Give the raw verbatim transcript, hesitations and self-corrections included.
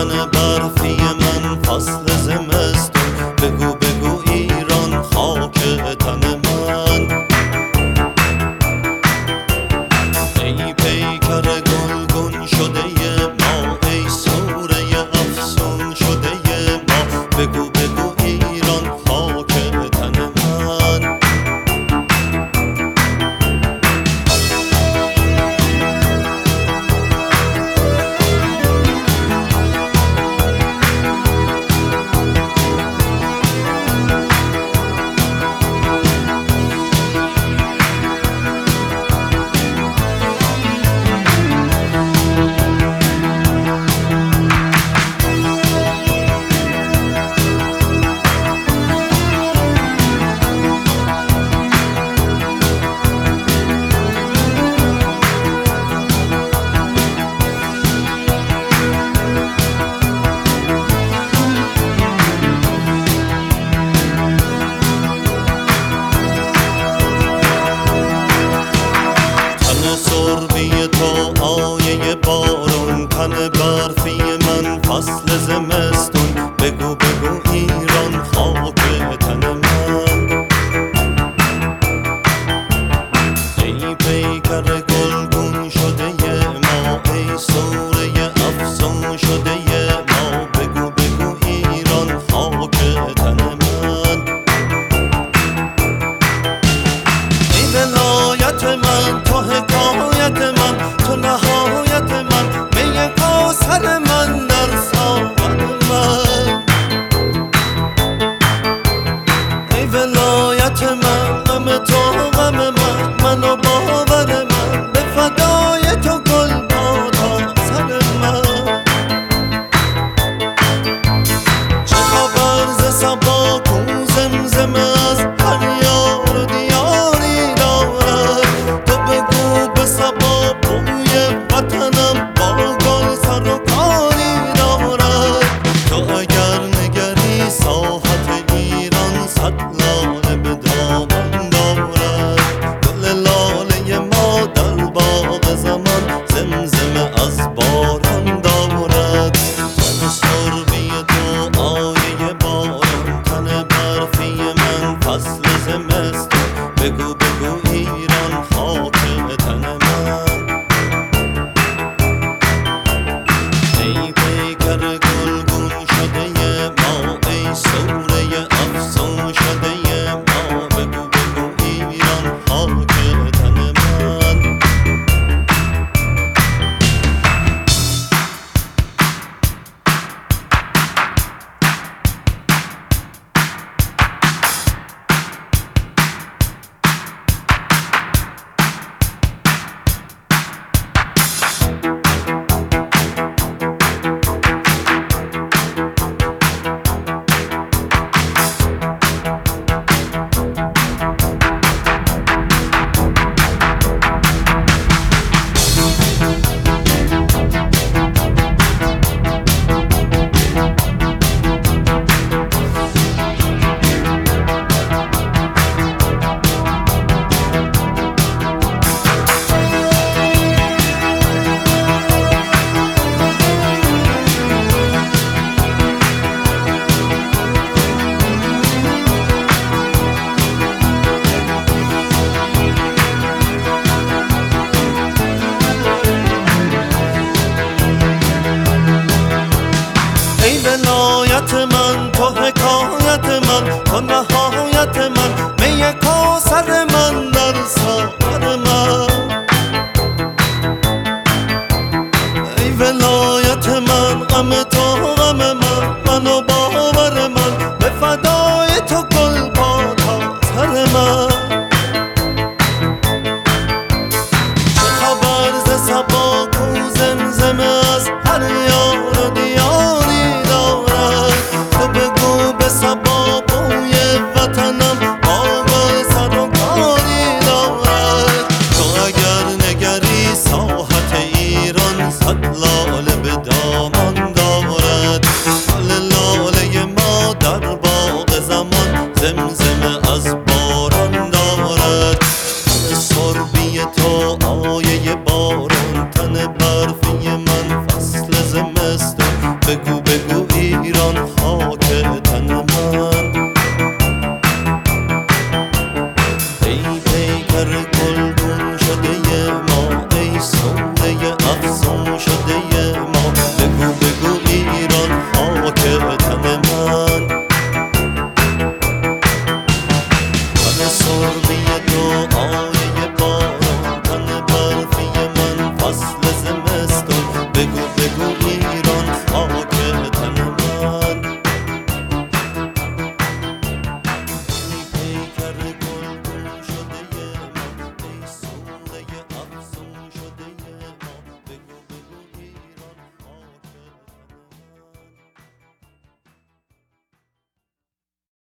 تن برفی من فصل زمستون، بگو بگو ایران خاک تن من. ای پیکر گلگون شده ما، ای سوره افسون شده ما، بگو بگو ایران خاک تن من. سربی تو آیه بارون، تن برفی من فصل زمستون، بگو بگو ایران خاک تن من. ای پیکر گلگون شده ما، ای سوره افسون شده ما، بگو بگو ایران خاک تن من. ای ولایت من تو حکایت من، تو نهایت من، می کاسر من در ساغر من. ای ولایت من غم تو غم من، من و باور من، به فدای تو گل بادا سر من. چه خبر ز صبا کو زمزمه از هر یار و دیاری دارد، تو بگو به صبا بوی وطنم با گل سر و کاری دارد. تو اگر نگری ساحت ایران صد لاله به دامن دارد، گل لاله ما در باغ زمان زمزمه از باران دارد. تن سربی تو آیه باران، تن برفی من فصل زمستون، بگو بگو ایران خاک تن من. ای پیکر گلگون شده ما، ای سوره افسون شده ما، بگو بگو ایران خاک تن من. ای ولایت من تو حکایت من، تو نهایت من، می کاسر من در ساغر من. ای ولایت من غم تو غم من، من و باور من، به فدای تو گل بادا سر من. چه خبر ز صبا کو زمزمه از هر یار و دیاری دارد، تو بگو به صبا بوی وطنم با گل سر و کاری دارد. تو اگر نگری ساحت ایران صد لاله به دامان دارد.